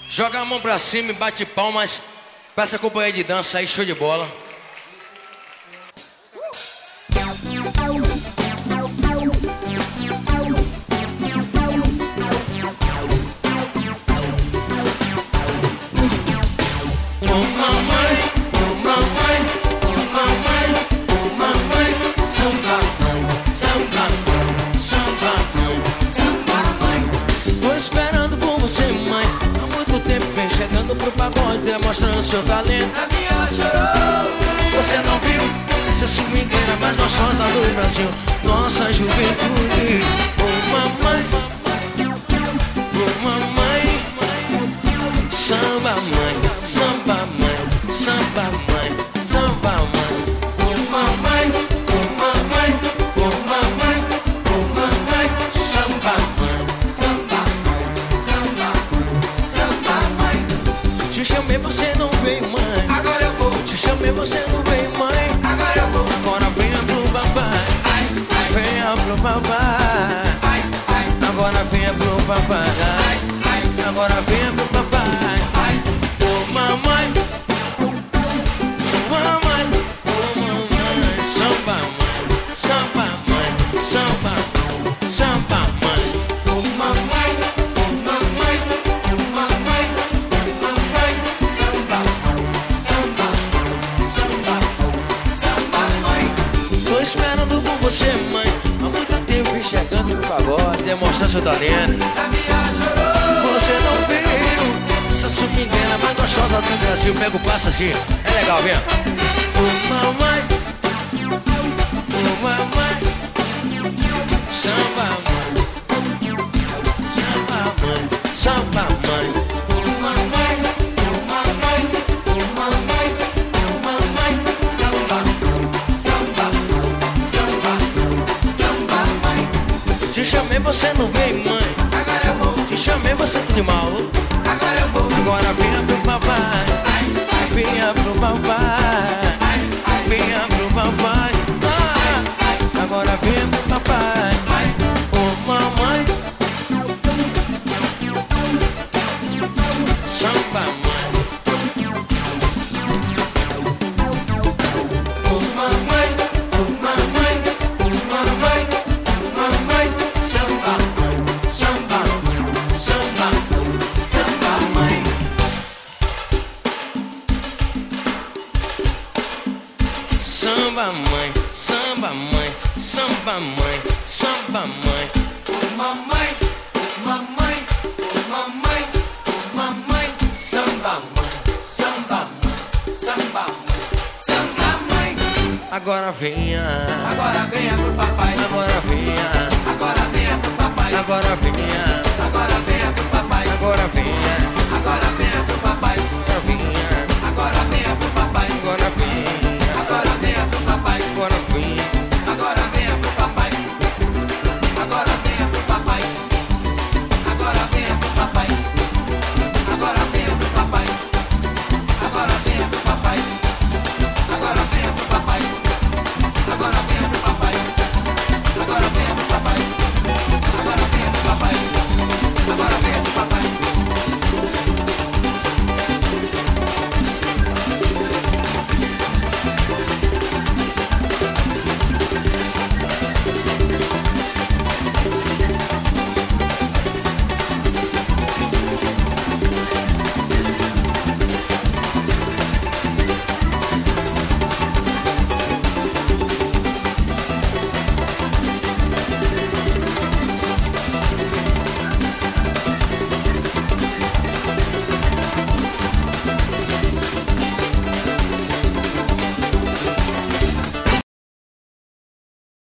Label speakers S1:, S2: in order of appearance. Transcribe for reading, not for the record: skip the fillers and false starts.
S1: Joga a mão pra cima e bate palmas pra essa companhia de dança aí, show de bola. Pro pagode, mostrando seu talento.
S2: A minha ela chorou.
S1: Você não viu? Essa swingueira mais gostosa do Brasil. Nossa juventude. Oh mamãe, oh mamãe. Samba mãe, samba mãe, samba mãe, samba mãe.
S2: Oh mamãe, oh mamãe, oh mamãe, oh mamãe.
S1: Samba mãe,
S2: Samba mãe, samba mãe, samba mãe.
S1: te chamei, você não veio, mãe.
S2: Agora eu vou.
S1: Te chamei, você não veio, mãe.
S2: Agora eu vou.
S1: Agora venha pro papai.
S2: Ai, ai,
S1: Venha pro papai.
S2: ai, ai,
S1: Agora venha pro papai.
S2: ai, ai,
S1: Agora venha pro papai.
S2: ai.
S1: Oh mamãe, oh mamãe, oh mamãe. Samba mãe, samba mãe, samba, samba mãe.
S2: Oh mamãe, oh mamãe, oh mamãe, oh mamãe. Samba mãe, samba mãe, samba mãe, samba mãe.
S1: Tô esperando por você, mãe. Há muito tempo vim chegando pro pagode, demonstrar seu talento.
S2: A minha ela chorou.
S1: Você não viu essa swingueira mais gostosa do Brasil. Pega o passo assim, é legal, vem. Oh mamãe, oh mamãe. Samba mãe, samba mãe, samba mãe.
S2: Oh mamãe, oh mamãe, oh mamãe, oh mamãe. Samba mãe, samba mãe, samba mãe, samba mãe.
S1: Te chamei, você não veio, mãe.
S2: Agora eu vou.
S1: Te chamei, você tá de mal.
S2: Agora eu vou.
S1: Agora venha pro papai.
S2: Ai, ai,
S1: Venha pro papai.
S2: ai, ai,
S1: Venha pro papai. Ah, agora venha pro papai.
S2: ai.
S1: Oh mamãe, samba mãe.
S2: Oh mamãe, oh mamãe, oh mamãe, oh mamãe. Samba mãe, samba mãe,
S1: Samba mãe.
S2: samba mãe.
S1: Samba mãe, samba mãe, samba mãe, samba mãe.
S2: Oh mamãe, oh mamãe, oh mamãe, oh mamãe. Samba mãe, samba mãe, samba mãe, samba mãe.
S1: Agora venha,
S2: Agora venha pro papai.
S1: agora venha,
S2: Agora venha pro papai.
S1: agora venha,
S2: Agora venha pro papai.
S1: agora venha.